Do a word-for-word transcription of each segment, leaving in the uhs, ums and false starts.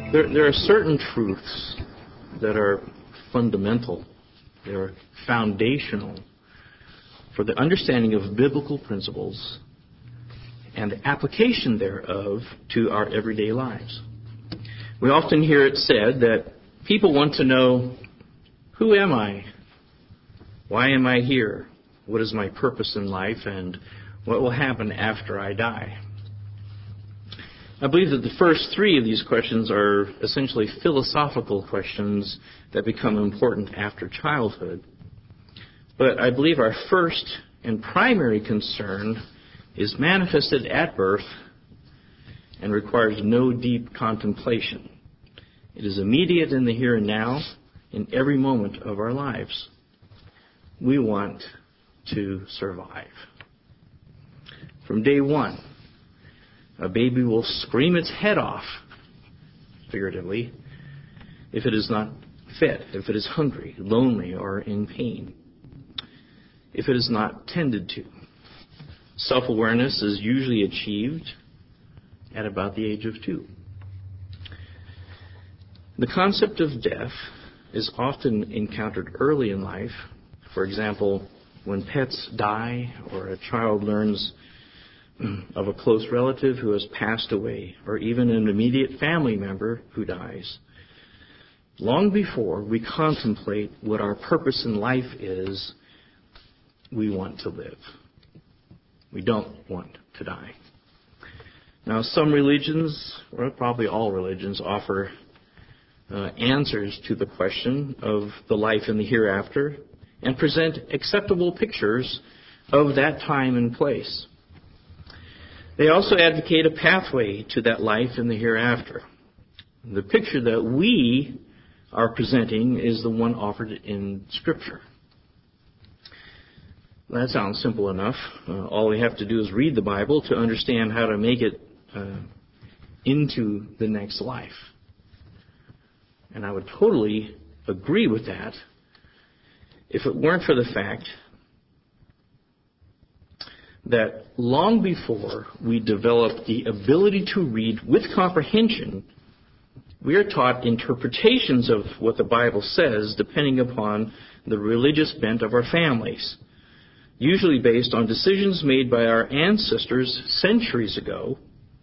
There, there are certain truths that are fundamental. They're foundational for the understanding of biblical principles and the application thereof to our everyday lives. We often hear it said that people want to know, who am I? Why am I here? What is my purpose in life? And what will happen after I die? I believe that the first three of these questions are essentially philosophical questions that become important after childhood. But I believe our first and primary concern is manifested at birth and requires no deep contemplation. It is immediate in the here and now, in every moment of our lives. We want to survive. From day one, a baby will scream its head off, figuratively, if it is not fed, if it is hungry, lonely, or in pain, if it is not tended to. Self-awareness is usually achieved at about the age of two. The concept of death is often encountered early in life. For example, when pets die or a child learns of a close relative who has passed away, or even an immediate family member who dies. Long before we contemplate what our purpose in life is, we want to live. We don't want to die. Now, some religions, or probably all religions, offer uh, answers to the question of the life in the hereafter and present acceptable pictures of that time and place. They also advocate a pathway to that life in the hereafter. The picture that we are presenting is the one offered in Scripture. That sounds simple enough. Uh, all we have to do is read the Bible to understand how to make it uh, into the next life. And I would totally agree with that if it weren't for the fact that long before we develop the ability to read with comprehension, we are taught interpretations of what the Bible says depending upon the religious bent of our families, usually based on decisions made by our ancestors centuries ago.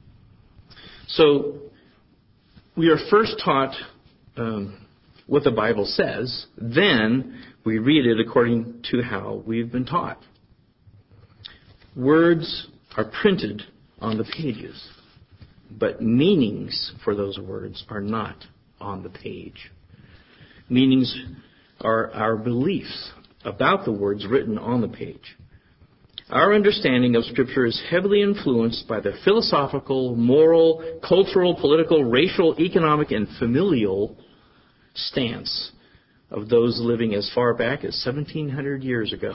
So we are first taught um, what the Bible says, then we read it according to how we've been taught. Words are printed on the pages, but meanings for those words are not on the page. Meanings are our beliefs about the words written on the page. Our understanding of Scripture is heavily influenced by the philosophical, moral, cultural, political, racial, economic, and familial stance of those living as far back as seventeen hundred years ago.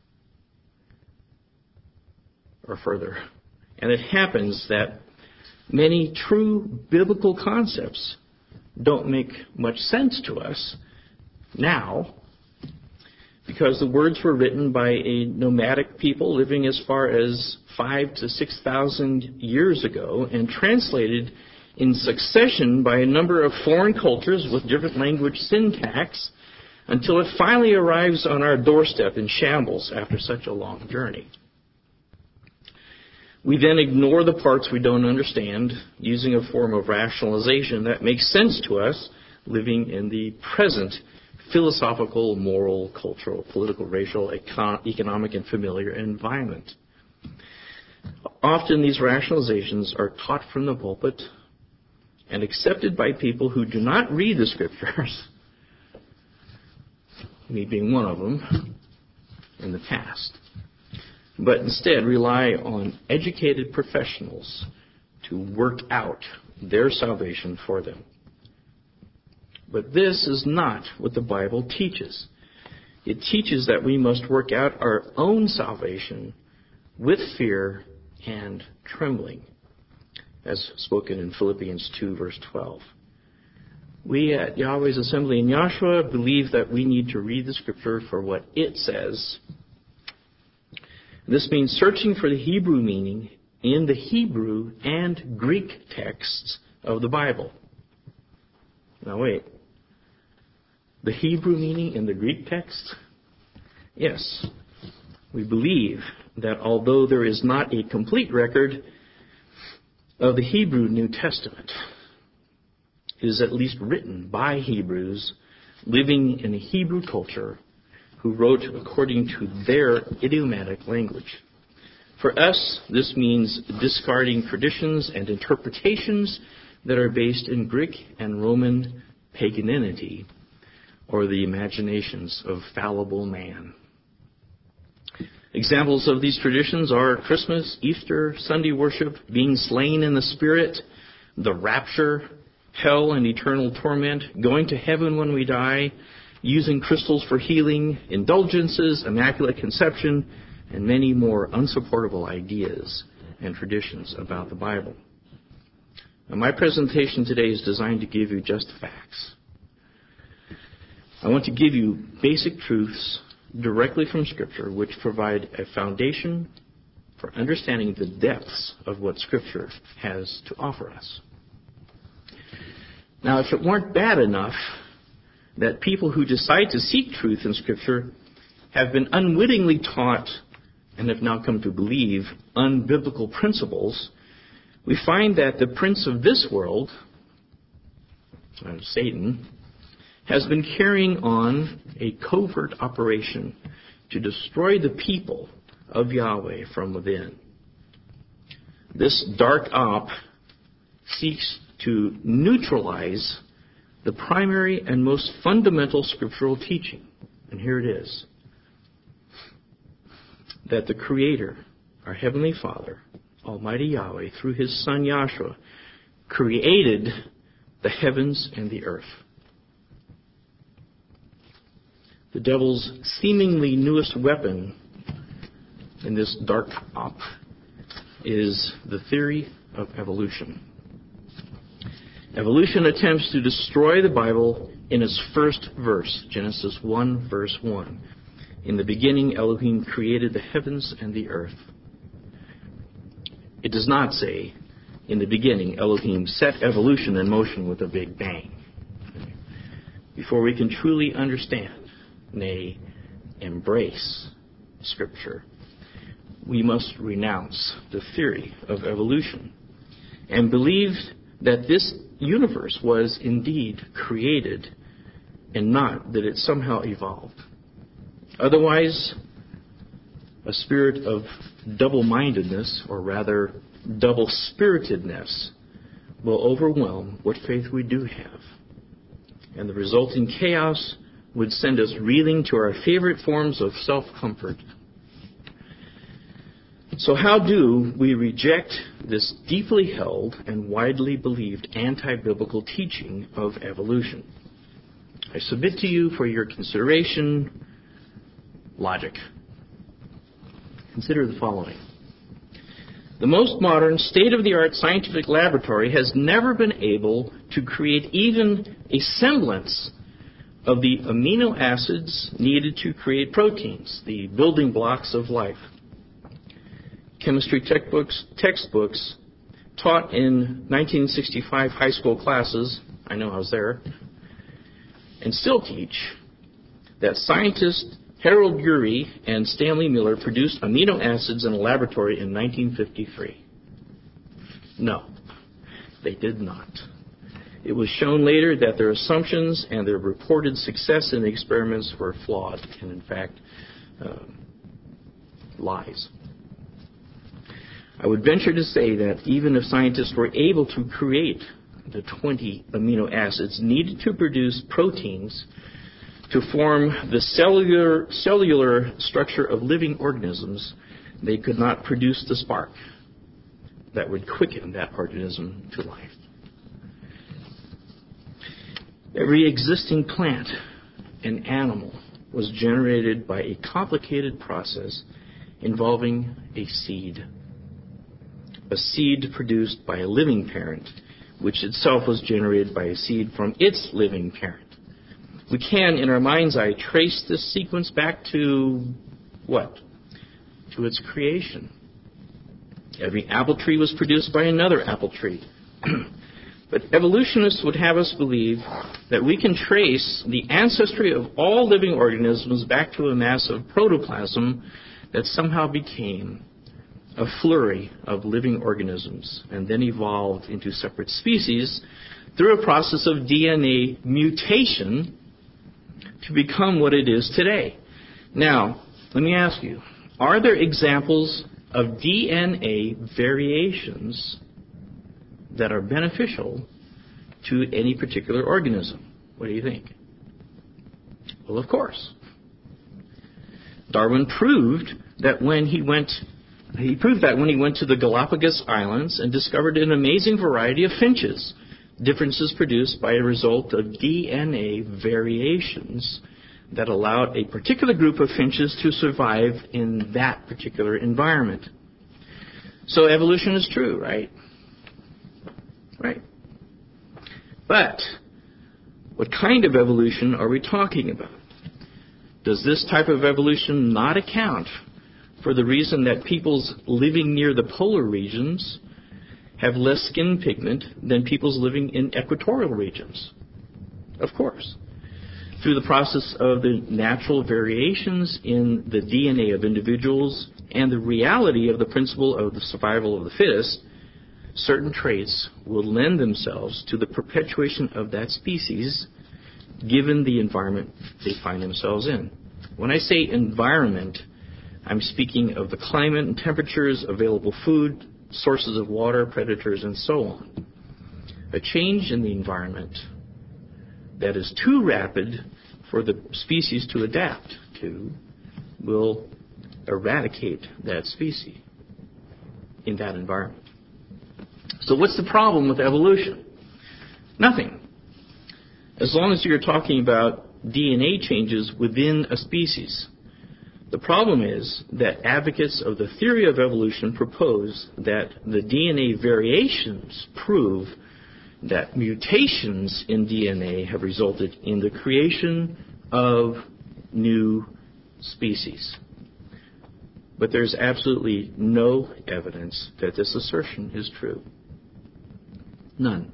Or further. And it happens that many true biblical concepts don't make much sense to us now because the words were written by a nomadic people living as far as five to six thousand years ago and translated in succession by a number of foreign cultures with different language syntax until it finally arrives on our doorstep in shambles after such a long journey. We then ignore the parts we don't understand, using a form of rationalization that makes sense to us, living in the present philosophical, moral, cultural, political, racial, econ- economic, and familiar environment. Often these rationalizations are taught from the pulpit and accepted by people who do not read the Scriptures, me being one of them, in the past, but instead rely on educated professionals to work out their salvation for them. But this is not what the Bible teaches. It teaches that we must work out our own salvation with fear and trembling, as spoken in Philippians two, verse twelve. We at Yahweh's Assembly in Yahshua believe that we need to read the Scripture for what it says. This means searching for the Hebrew meaning in the Hebrew and Greek texts of the Bible. Now wait. The Hebrew meaning in the Greek text? Yes. We believe that although there is not a complete record of the Hebrew New Testament, it is at least written by Hebrews living in a Hebrew culture who wrote according to their idiomatic language. For us, this means discarding traditions and interpretations that are based in Greek and Roman paganity or the imaginations of fallible man. Examples of these traditions are Christmas, Easter, Sunday worship, being slain in the Spirit, the rapture, hell and eternal torment, going to heaven when we die, using crystals for healing, indulgences, immaculate conception, and many more unsupportable ideas and traditions about the Bible. Now, my presentation today is designed to give you just facts. I want to give you basic truths directly from Scripture, which provide a foundation for understanding the depths of what Scripture has to offer us. Now, if it weren't bad enough that people who decide to seek truth in Scripture have been unwittingly taught and have now come to believe unbiblical principles, we find that the prince of this world, uh, Satan, has been carrying on a covert operation to destroy the people of Yahweh from within. This dark op seeks to neutralize the primary and most fundamental scriptural teaching. And here it is. That the Creator, our Heavenly Father, Almighty Yahweh, through His Son Yahshua, created the heavens and the earth. The devil's seemingly newest weapon in this dark op is the theory of evolution. Evolution attempts to destroy the Bible in its first verse, Genesis one, verse one. In the beginning, Elohim created the heavens and the earth. It does not say, in the beginning, Elohim set evolution in motion with a big bang. Before we can truly understand, nay, embrace Scripture, we must renounce the theory of evolution and believe that this universe was indeed created and not that it somehow evolved. Otherwise, a spirit of double-mindedness, or rather double-spiritedness, will overwhelm what faith we do have. And the resulting chaos would send us reeling to our favorite forms of self-comfort. So how do we reject this deeply held and widely believed anti-biblical teaching of evolution? I submit to you for your consideration logic. Consider the following. The most modern, state-of-the-art scientific laboratory has never been able to create even a semblance of the amino acids needed to create proteins, the building blocks of life. Chemistry textbooks, textbooks taught in nineteen sixty-five high school classes, I know I was there, and still teach that scientists Harold Urey and Stanley Miller produced amino acids in a laboratory in nineteen fifty-three. No, they did not. It was shown later that their assumptions and their reported success in the experiments were flawed and, in fact, uh, lies. I would venture to say that even if scientists were able to create the twenty amino acids needed to produce proteins to form the cellular, cellular structure of living organisms, they could not produce the spark that would quicken that organism to life. Every existing plant and animal was generated by a complicated process involving a seed. A seed produced by a living parent, which itself was generated by a seed from its living parent. We can, in our mind's eye, trace this sequence back to what? To its creation. Every apple tree was produced by another apple tree. But evolutionists would have us believe that we can trace the ancestry of all living organisms back to a mass of protoplasm that somehow became a flurry of living organisms and then evolved into separate species through a process of D N A mutation to become what it is today. Now, let me ask you, are there examples of D N A variations that are beneficial to any particular organism? What do you think? Well, of course. Darwin proved that when he went he proved that when he went to the Galapagos Islands and discovered an amazing variety of finches, differences produced by a result of D N A variations that allowed a particular group of finches to survive in that particular environment. So evolution is true, right? Right. But what kind of evolution are we talking about? Does this type of evolution not account for the reason that peoples living near the polar regions have less skin pigment than peoples living in equatorial regions? Of course. Through the process of the natural variations in the D N A of individuals and the reality of the principle of the survival of the fittest, certain traits will lend themselves to the perpetuation of that species given the environment they find themselves in. When I say environment, I'm speaking of the climate and temperatures, available food, sources of water, predators, and so on. A change in the environment that is too rapid for the species to adapt to will eradicate that species in that environment. So what's the problem with evolution? Nothing. As long as you're talking about D N A changes within a species. The problem is that advocates of the theory of evolution propose that the D N A variations prove that mutations in D N A have resulted in the creation of new species. But there's absolutely no evidence that this assertion is true. None.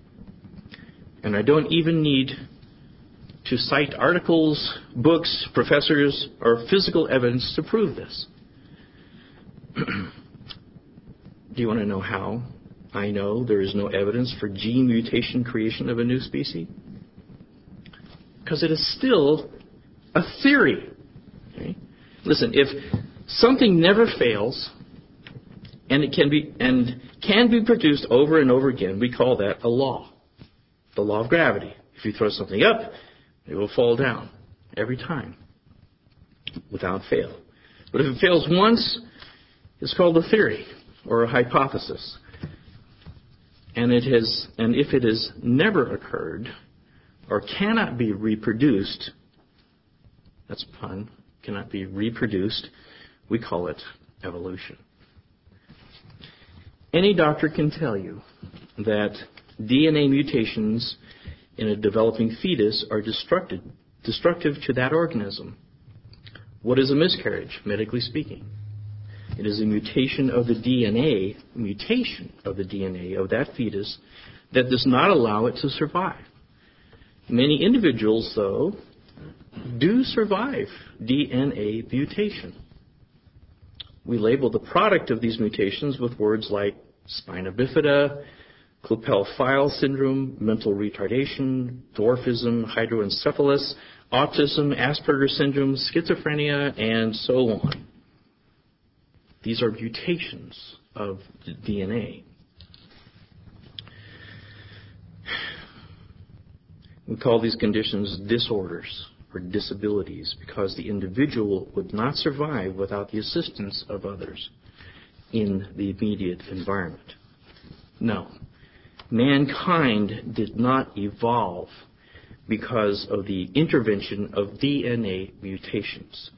And I don't even need to cite articles, books, professors, or physical evidence to prove this. Do you want to know how I know there is no evidence for gene mutation creation of a new species? Because it is still a theory. Okay? Listen, if something never fails and it can be and can be produced over and over again, we call that a law. The law of gravity. If you throw something up, it will fall down every time without fail. But if it fails once, it's called a theory or a hypothesis. And it has, and if it has never occurred or cannot be reproduced, that's a pun, cannot be reproduced, we call it evolution. Any doctor can tell you that D N A mutations in a developing fetus are destructive, destructive to that organism. What is a miscarriage, medically speaking? It is a mutation of the D N A, mutation of the D N A of that fetus that does not allow it to survive. Many individuals, though, do survive D N A mutation. We label the product of these mutations with words like spina bifida, Klippel-Feil syndrome, mental retardation, dwarfism, hydroencephalus, autism, Asperger's syndrome, schizophrenia, and so on. These are mutations of the D N A. We call these conditions disorders or disabilities because the individual would not survive without the assistance of others in the immediate environment. No. Mankind did not evolve because of the intervention of D N A mutations.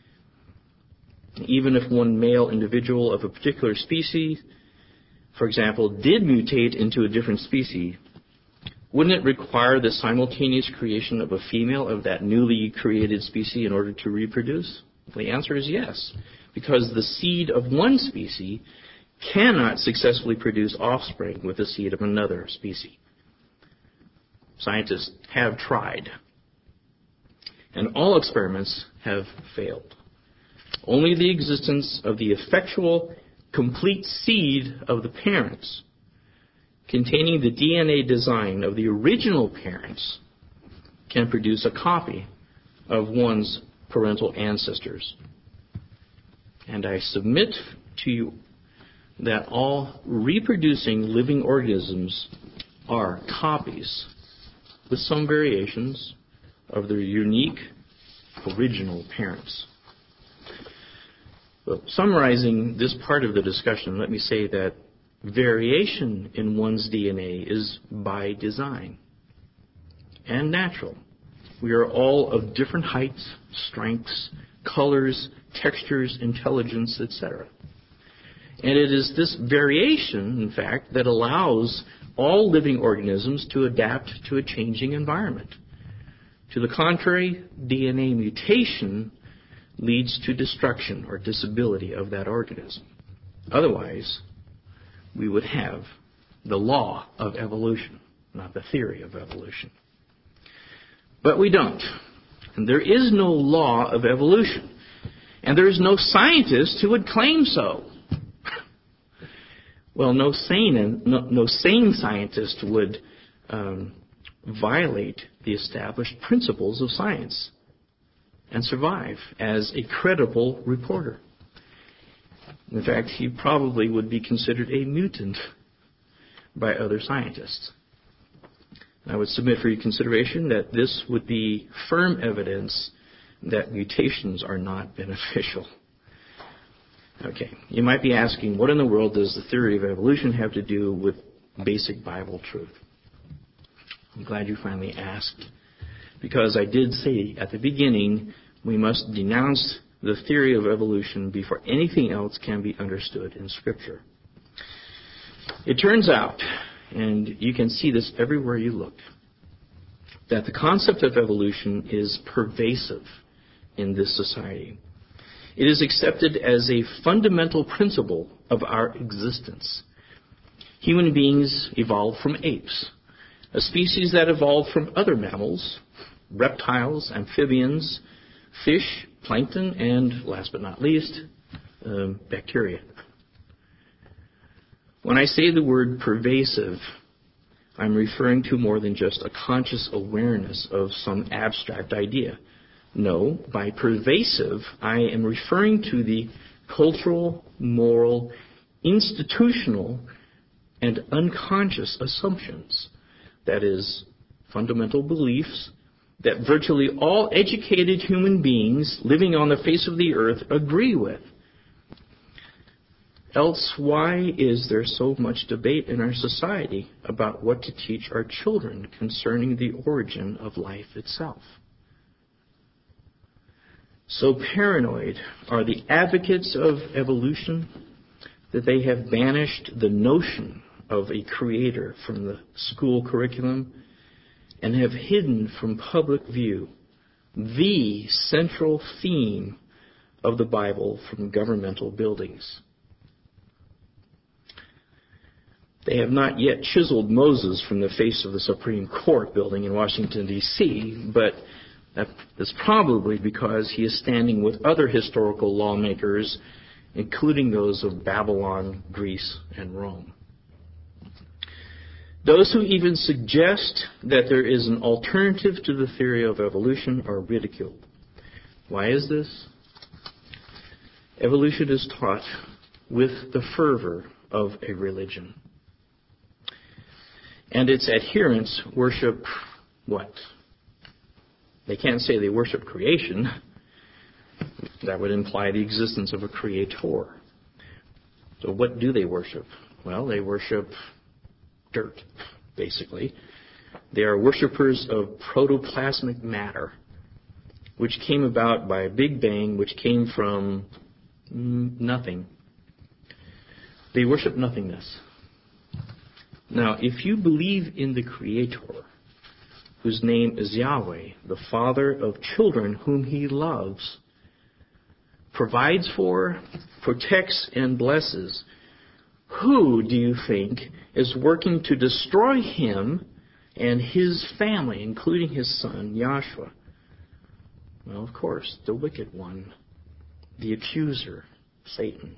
Even if one male individual of a particular species, for example, did mutate into a different species, wouldn't it require the simultaneous creation of a female of that newly created species in order to reproduce? The answer is yes, because the seed of one species cannot successfully produce offspring with the seed of another species. Scientists have tried. And all experiments have failed. Only the existence of the effectual, complete seed of the parents, containing the D N A design of the original parents, can produce a copy of one's parental ancestors. And I submit to you that all reproducing living organisms are copies, with some variations, of their unique original parents. Well, summarizing this part of the discussion, let me say that variation in one's D N A is by design and natural. We are all of different heights, strengths, colors, textures, intelligence, et cetera. And it is this variation, in fact, that allows all living organisms to adapt to a changing environment. To the contrary, D N A mutation leads to destruction or disability of that organism. Otherwise, we would have the law of evolution, not the theory of evolution. But we don't. And there is no law of evolution. And there is no scientist who would claim so. Well, no sane, no, no sane scientist would um, violate the established principles of science and survive as a credible reporter. In fact, he probably would be considered a mutant by other scientists. I would submit for your consideration that this would be firm evidence that mutations are not beneficial. Okay, you might be asking, what in the world does the theory of evolution have to do with basic Bible truth? I'm glad you finally asked, because I did say at the beginning we must denounce the theory of evolution before anything else can be understood in Scripture. It turns out, and you can see this everywhere you look, that the concept of evolution is pervasive in this society. It is accepted as a fundamental principle of our existence. Human beings evolved from apes, a species that evolved from other mammals, reptiles, amphibians, fish, plankton, and last but not least, um, bacteria. When I say the word pervasive, I'm referring to more than just a conscious awareness of some abstract idea. No, by pervasive, I am referring to the cultural, moral, institutional, and unconscious assumptions, that is, fundamental beliefs that virtually all educated human beings living on the face of the earth agree with. Else, why is there so much debate in our society about what to teach our children concerning the origin of life itself? So paranoid are the advocates of evolution that they have banished the notion of a creator from the school curriculum and have hidden from public view the central theme of the Bible from governmental buildings. They have not yet chiseled Moses from the face of the Supreme Court building in Washington, D C, but that's probably because he is standing with other historical lawmakers, including those of Babylon, Greece, and Rome. Those who even suggest that there is an alternative to the theory of evolution are ridiculed. Why is this? Evolution is taught with the fervor of a religion. And its adherents worship what? They can't say they worship creation. That would imply the existence of a creator. So what do they worship? Well, they worship dirt, basically. They are worshipers of protoplasmic matter, which came about by a big bang, which came from nothing. They worship nothingness. Now, if you believe in the Creator, whose name is Yahweh, the Father of children whom He loves, provides for, protects, and blesses, who do you think is working to destroy Him and his family, including his son, Joshua. Well, of course, the wicked one, the accuser, Satan.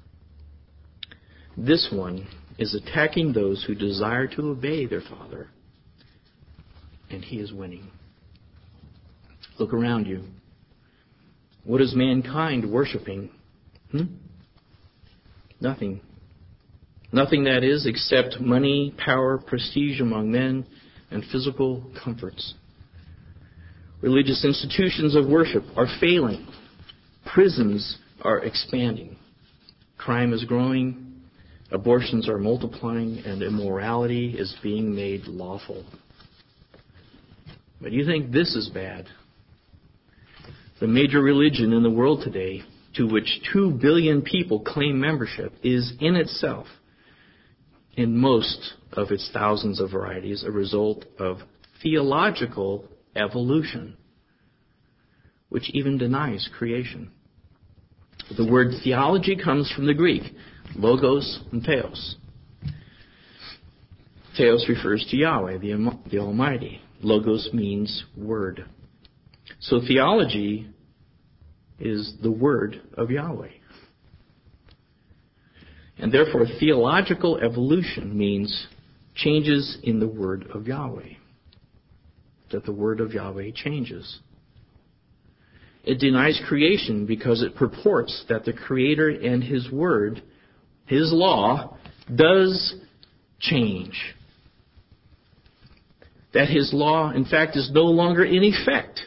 This one is attacking those who desire to obey their father, and he is winning. Look around you. What is mankind worshiping? Hmm? Nothing. Nothing, that is, except money, power, prestige among men, and physical comforts. Religious institutions of worship are failing. Prisons are expanding. Crime is growing. Abortions are multiplying, and immorality is being made lawful. But you think this is bad? The major religion in the world today, to which two billion people claim membership, is in itself, in most of its thousands of varieties, a result of theological evolution, which even denies creation. The word theology comes from the Greek, logos and theos. Theos refers to Yahweh, the, the Almighty. Logos means word. So theology is the word of Yahweh. And therefore, theological evolution means changes in the word of Yahweh. That the word of Yahweh changes. It denies creation because it purports that the Creator and His word, His law, does change. That His law, in fact, is no longer in effect.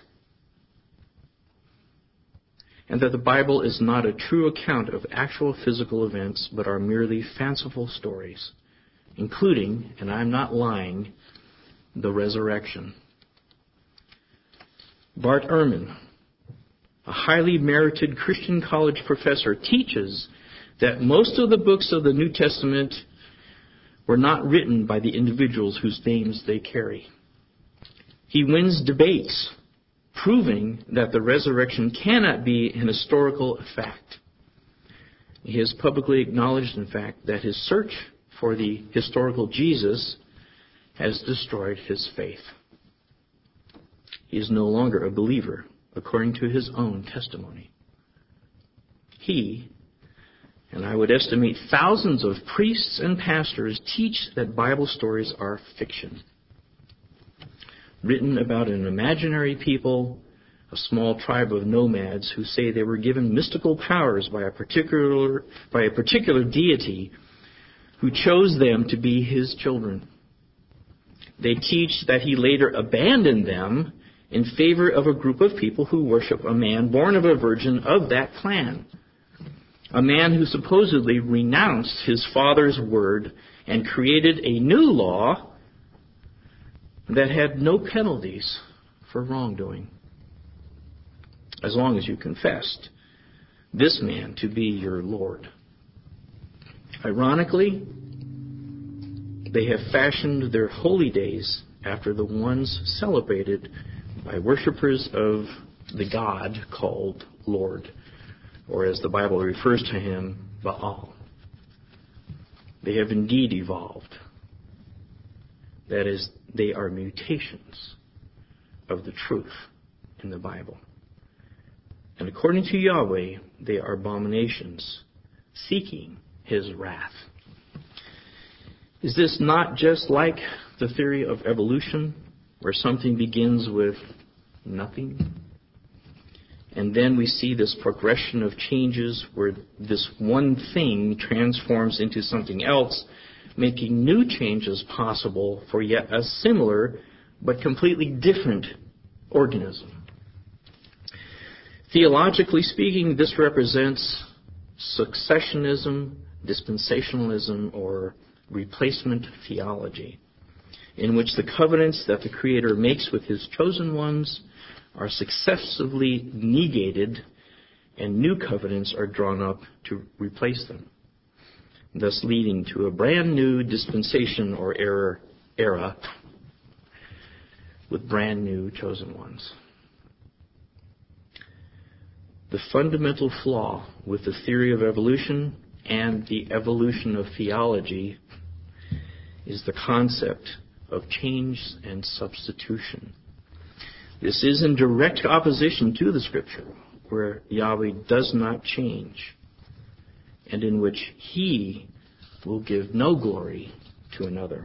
And that the Bible is not a true account of actual physical events, but are merely fanciful stories, including, and I'm not lying, the resurrection. Bart Ehrman, a highly merited Christian college professor, teaches that most of the books of the New Testament were not written by the individuals whose names they carry. He wins debates proving that the resurrection cannot be an historical fact. He has publicly acknowledged, in fact, that his search for the historical Jesus has destroyed his faith. He is no longer a believer, according to his own testimony. He, and I would estimate thousands of priests and pastors, teach that Bible stories are fiction, written about an imaginary people, a small tribe of nomads who say they were given mystical powers by a particular by a particular deity who chose them to be his children. They teach that he later abandoned them in favor of a group of people who worship a man born of a virgin of that clan, a man who supposedly renounced his father's word and created a new law that had no penalties for wrongdoing, as long as you confessed this man to be your Lord. Ironically, they have fashioned their holy days after the ones celebrated by worshippers of the God called Lord, or as the Bible refers to him, Baal. They have indeed evolved. That is, they are mutations of the truth in the Bible. And according to Yahweh, they are abominations, seeking His wrath. Is this not just like the theory of evolution, where something begins with nothing? And then we see this progression of changes where this one thing transforms into something else, making new changes possible for yet a similar but completely different organism. Theologically speaking, this represents successionism, dispensationalism, or replacement theology, in which the covenants that the Creator makes with His chosen ones are successively negated and new covenants are drawn up to replace them, thus leading to a brand new dispensation or era, era with brand new chosen ones. The fundamental flaw with the theory of evolution and the evolution of theology is the concept of change and substitution. This is in direct opposition to the Scripture, where Yahweh does not change, and in which He will give no glory to another.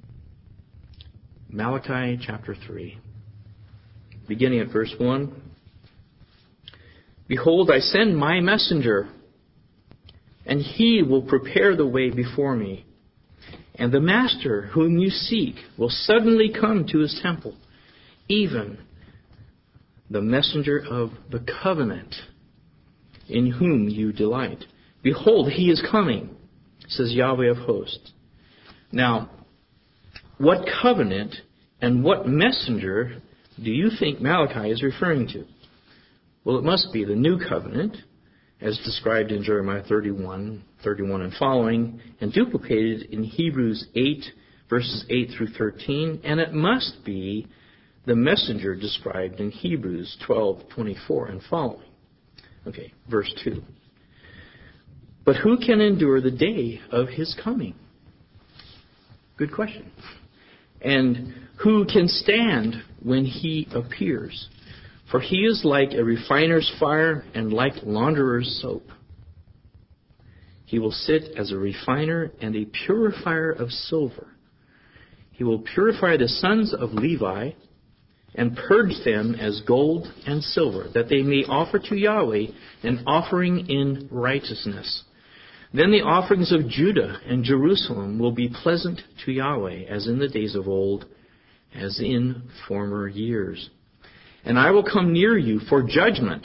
Malachi chapter three, beginning at verse one. Behold, I send my messenger, and he will prepare the way before me. And the Master whom you seek will suddenly come to his temple, even the messenger of the covenant in whom you delight. Behold, he is coming, says Yahweh of hosts. Now, what covenant and what messenger do you think Malachi is referring to? Well, it must be the new covenant, as described in Jeremiah thirty-one, thirty-one and following, and duplicated in Hebrews eight, verses eight through thirteen, and it must be the messenger described in Hebrews twelve, twenty-four and following. Okay, verse two. But who can endure the day of his coming? Good question. And who can stand when he appears? For he is like a refiner's fire and like launderer's soap. He will sit as a refiner and a purifier of silver. He will purify the sons of Levi and purge them as gold and silver, that they may offer to Yahweh an offering in righteousness. Then the offerings of Judah and Jerusalem will be pleasant to Yahweh, as in the days of old, as in former years. And I will come near you for judgment.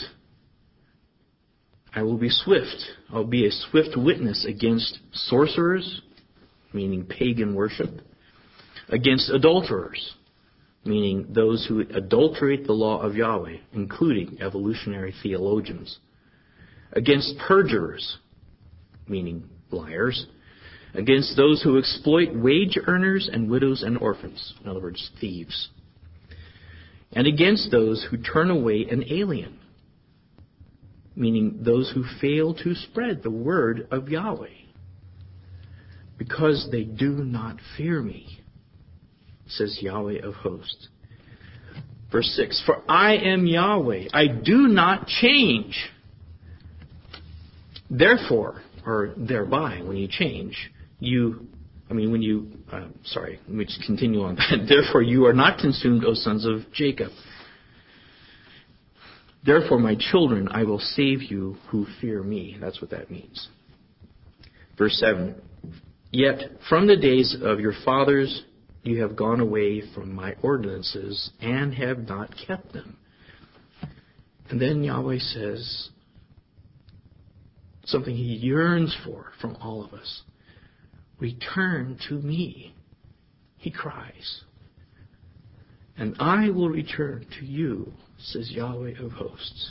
I will be swift. I will be a swift witness against sorcerers, meaning pagan worship, against adulterers, meaning those who adulterate the law of Yahweh, including evolutionary theologians, against perjurers, meaning liars, against those who exploit wage earners and widows and orphans, in other words, thieves, and against those who turn away an alien, meaning those who fail to spread the word of Yahweh, because they do not fear me, says Yahweh of hosts. Verse six, for I am Yahweh, I do not change. Therefore, or thereby, when you change, you, I mean, when you, uh, sorry, let me just continue on that. Therefore, you are not consumed, O sons of Jacob. Therefore, my children, I will save you who fear me. That's what that means. Verse seven, yet from the days of your fathers you have gone away from my ordinances and have not kept them. And then Yahweh says something he yearns for from all of us. Return to me, he cries, and I will return to you, says Yahweh of hosts.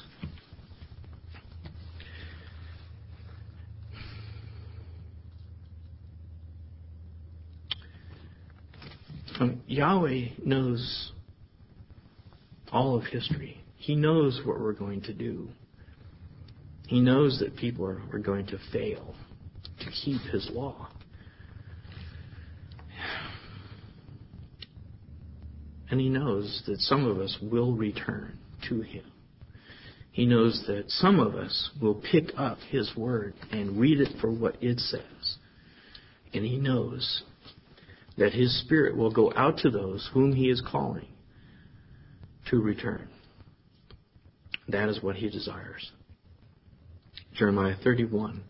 Um, Yahweh knows all of history. He knows what we're going to do. He knows that people are, are going to fail to keep his law. And he knows that some of us will return to him. He knows that some of us will pick up his word and read it for what it says. And he knows that his Spirit will go out to those whom he is calling to return. That is what he desires. Jeremiah thirty-one,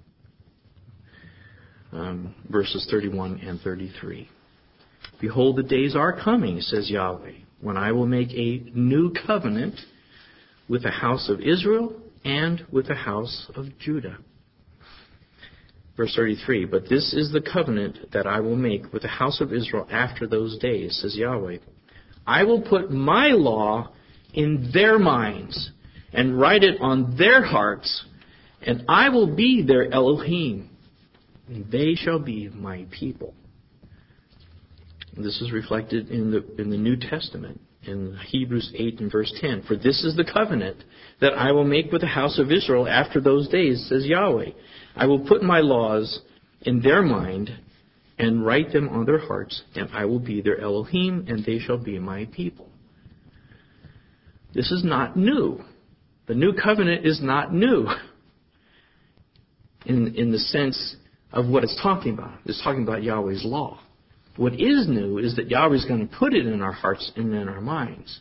um, verses thirty-one and thirty-three. Behold, the days are coming, says Yahweh, when I will make a new covenant with the house of Israel and with the house of Judah. Verse thirty-three, but this is the covenant that I will make with the house of Israel after those days, says Yahweh. I will put my law in their minds and write it on their hearts, and I will be their Elohim, and they shall be my people. This is reflected in the in the New Testament, in Hebrews eight and verse ten. For this is the covenant that I will make with the house of Israel after those days, says Yahweh. I will put my laws in their mind and write them on their hearts, and I will be their Elohim, and they shall be my people. This is not new. The new covenant is not new in, in the sense of what it's talking about. It's talking about Yahweh's law. What is new is that Yahweh is going to put it in our hearts and in our minds.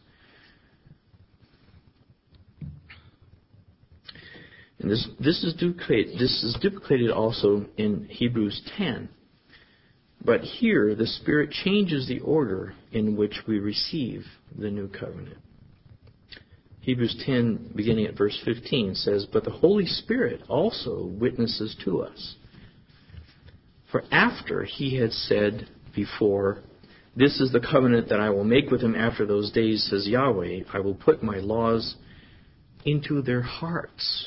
And this, this, is duplicated, this is duplicated also in Hebrews ten. But here, the Spirit changes the order in which we receive the new covenant. Hebrews ten, beginning at verse fifteen, says, "But the Holy Spirit also witnesses to us. For after he had said before, 'This is the covenant that I will make with them after those days,' says Yahweh, 'I will put my laws into their hearts,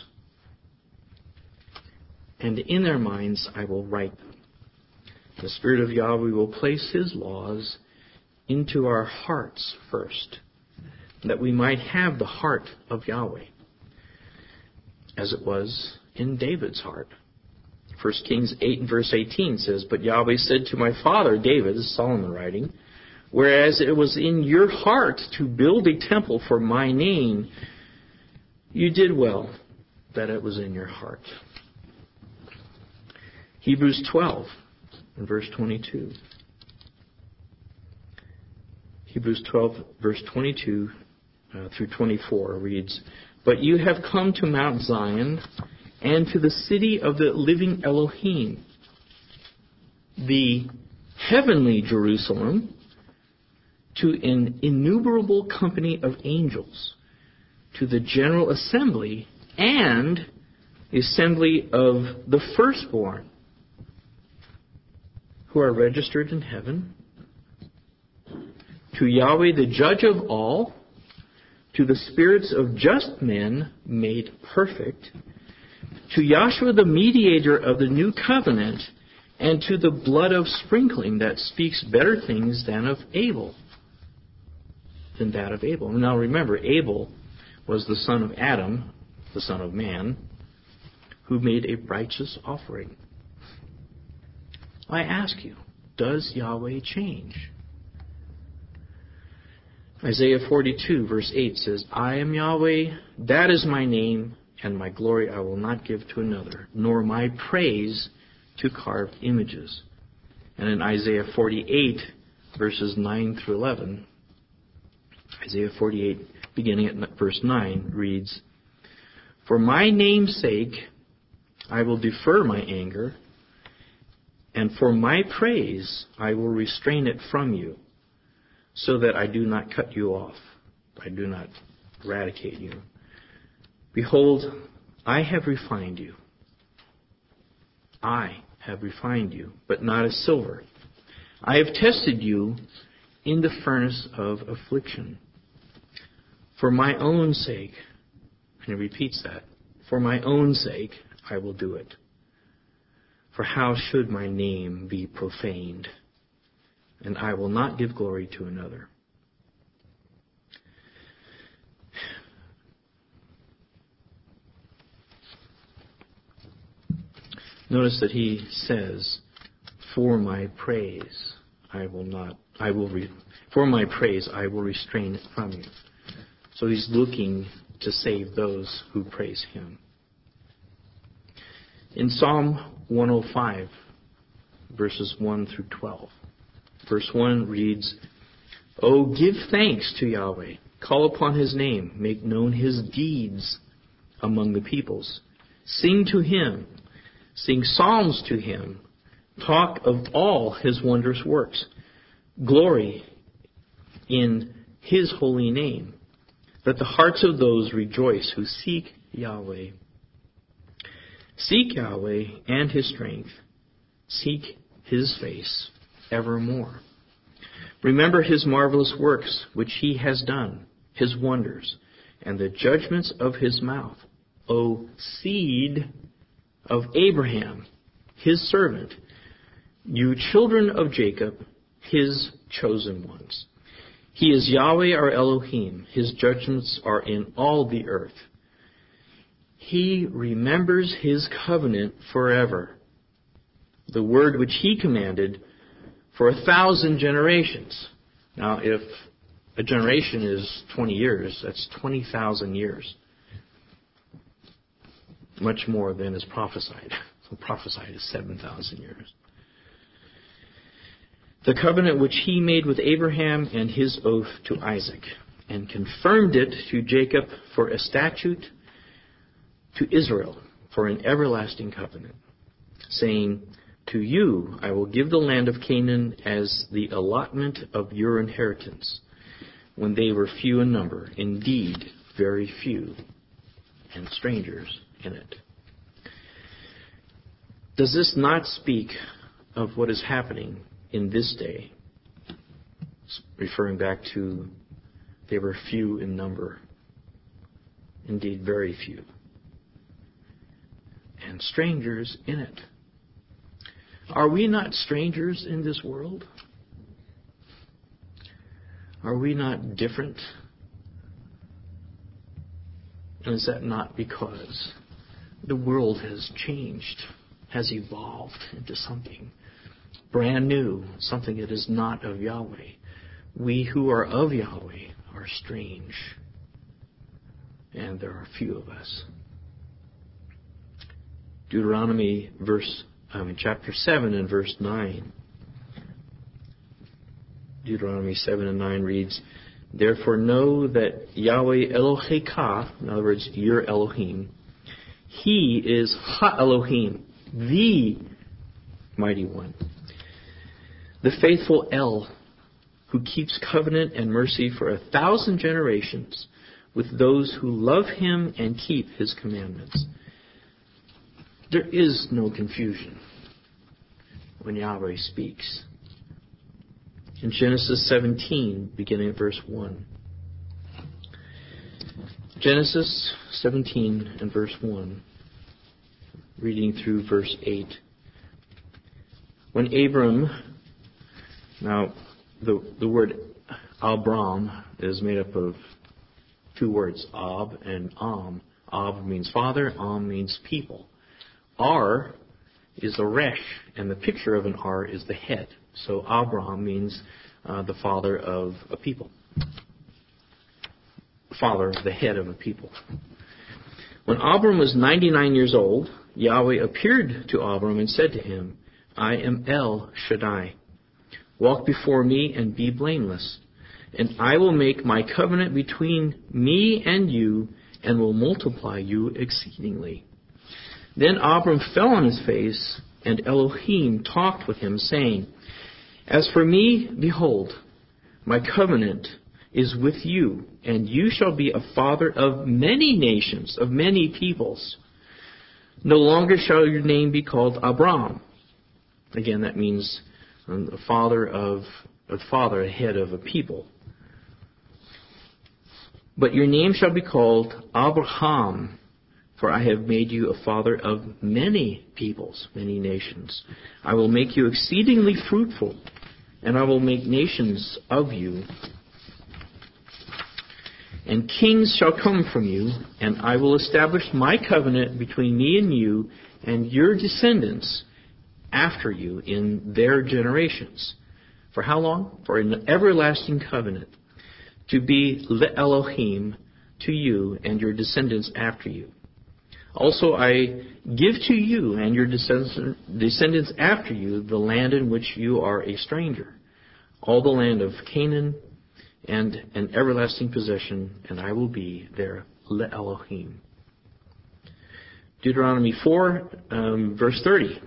and in their minds I will write them.'" The Spirit of Yahweh will place His laws into our hearts first, that we might have the heart of Yahweh, as it was in David's heart. First Kings eight and verse eighteen says, "But Yahweh said to my father David," this is Solomon writing, "whereas it was in your heart to build a temple for my name, you did well that it was in your heart." Hebrews twelve and verse twenty-two. Hebrews twelve, verse twenty-two uh, through twenty-four reads, "But you have come to Mount Zion and to the city of the living Elohim, the heavenly Jerusalem, to an innumerable company of angels, to the general assembly and the assembly of the firstborn who are registered in heaven, to Yahweh the judge of all, to the spirits of just men made perfect, to Yahshua the mediator of the new covenant, and to the blood of sprinkling that speaks better things than of Abel, than that of Abel." Now remember, Abel was the son of Adam, the son of man, who made a righteous offering. I ask you, does Yahweh change? Isaiah forty-two, verse eight says, "I am Yahweh, that is my name, and my glory I will not give to another, nor my praise to carved images." And in Isaiah forty-eight, verses nine through eleven, Isaiah forty-eight, beginning at verse nine, reads, "For my name's sake I will defer my anger, and for my praise I will restrain it from you, so that I do not cut you off, I do not eradicate you. Behold, I have refined you. I have refined you, but not as silver. I have tested you in the furnace of affliction. For my own sake," and he repeats that, "for my own sake I will do it. For how should my name be profaned? And I will not give glory to another." Notice that he says, "For my praise I will not, I will, re, for my praise I will restrain it from you." So he's looking to save those who praise him. In Psalm one oh five, verses one through twelve, verse one reads, "Oh, give thanks to Yahweh, call upon his name, make known his deeds among the peoples. Sing to him, sing psalms to him, talk of all his wondrous works. Glory in his holy name. Let the hearts of those rejoice who seek Yahweh. Seek Yahweh and his strength. Seek his face evermore. Remember his marvelous works which he has done, his wonders, and the judgments of his mouth. O seed of Abraham, his servant, you children of Jacob, his chosen ones. He is Yahweh our Elohim. His judgments are in all the earth. He remembers his covenant forever, the word which he commanded for a thousand generations. Now, if a generation is twenty years, that's twenty thousand years. Much more than is prophesied. So prophesied is seven thousand years. The covenant which he made with Abraham and his oath to Isaac, and confirmed it to Jacob for a statute, to Israel for an everlasting covenant, saying, to you I will give the land of Canaan as the allotment of your inheritance, when they were few in number, indeed very few, and strangers in it. Does this not speak of what is happening in this day? Referring back to they were few in number, indeed very few, and strangers in it. Are we not strangers in this world? Are we not different? And is that not because the world has changed, has evolved into something brand new, something that is not of Yahweh? We who are of Yahweh are strange, and there are few of us. Deuteronomy verse um, chapter seven and verse nine. Deuteronomy seven and nine reads, therefore know that Yahweh Eloheka, in other words, your Elohim, He is Ha-Elohim, the mighty one, the faithful El, who keeps covenant and mercy for a thousand generations with those who love Him and keep His commandments. There is no confusion when Yahweh speaks. In Genesis seventeen, beginning at verse one. Genesis seventeen and verse one, reading through verse eight. When Abram, now the, the word Abram is made up of two words, Ab and Am. Ab means father, Am means people. Ar is a resh, and the picture of an Ar is the head. So Abram means uh, the father of a people. Father, the head of a people. When Abram was ninety-nine years old, Yahweh appeared to Abram and said to him, I am El Shaddai. Walk before me and be blameless, and I will make my covenant between me and you and will multiply you exceedingly. Then Abram fell on his face, and Elohim talked with him, saying, as for me, behold, my covenant is with you, and you shall be a father of many nations, of many peoples. No longer shall your name be called Abram. Again, that means um, a father of a father, a head of a people. But your name shall be called Abraham, for I have made you a father of many peoples, many nations. I will make you exceedingly fruitful, and I will make nations of you. And kings shall come from you, and I will establish my covenant between me and you and your descendants after you in their generations. For how long? For an everlasting covenant, to be Le Elohim to you and your descendants after you. Also I give to you and your descendants after you the land in which you are a stranger, all the land of Canaan, and an everlasting possession, and I will be their Le Elohim. Deuteronomy four, um, verse thirty.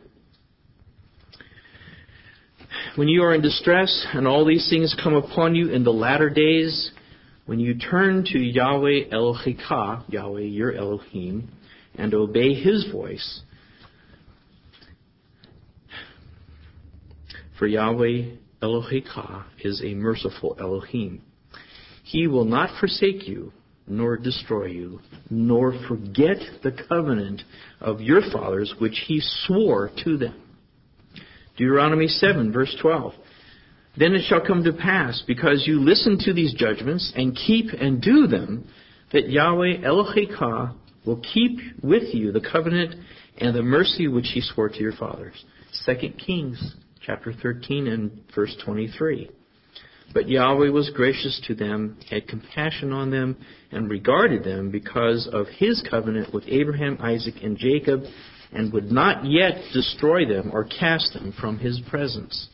When you are in distress and all these things come upon you in the latter days, when you turn to Yahweh Eloheka, Yahweh your Elohim, and obey His voice, for Yahweh Eloheka is a merciful Elohim. He will not forsake you, nor destroy you, nor forget the covenant of your fathers, which He swore to them. Deuteronomy seven, verse twelve. Then it shall come to pass, because you listen to these judgments and keep and do them, that Yahweh Eloheka will keep with you the covenant and the mercy which He swore to your fathers. Second Kings chapter thirteen and verse twenty-three. But Yahweh was gracious to them, had compassion on them, and regarded them because of his covenant with Abraham, Isaac, and Jacob, and would not yet destroy them or cast them from his presence.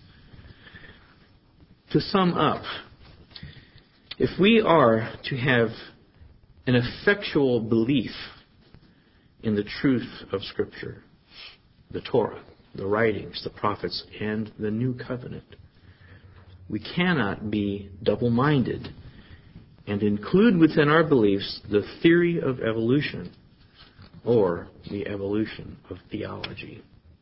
To sum up, if we are to have an effectual belief in the truth of Scripture, the Torah, the writings, the prophets, and the new covenant, we cannot be double-minded and include within our beliefs the theory of evolution or the evolution of theology.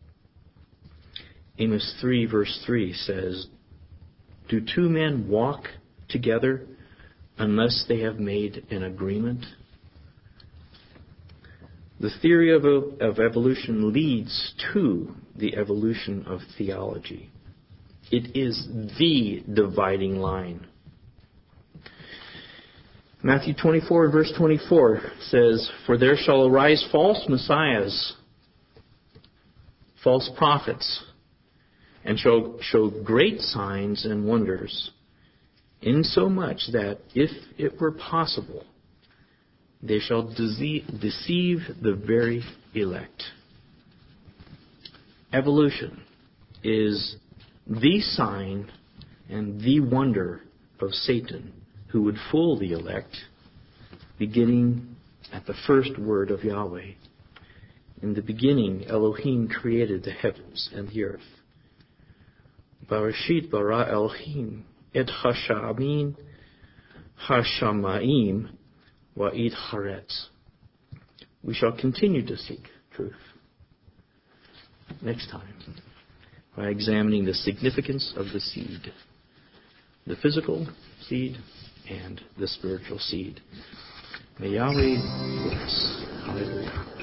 Amos three verse three says, "Do two men walk together unless they have made an agreement?" The theory of, of evolution leads to the evolution of theology. It is the dividing line. Matthew twenty-four, verse twenty-four says, "For there shall arise false messiahs, false prophets, and shall show great signs and wonders, insomuch that, if it were possible, they shall deceive the very elect." Evolution is the sign and the wonder of Satan, who would fool the elect, beginning at the first word of Yahweh. In the beginning, Elohim created the heavens and the earth. Barashit bara Elohim et hashamin hashamaim wa'id haretz. We shall continue to seek truth next time by examining the significance of the seed, the physical seed and the spiritual seed. May Yahweh bless. Hallelujah.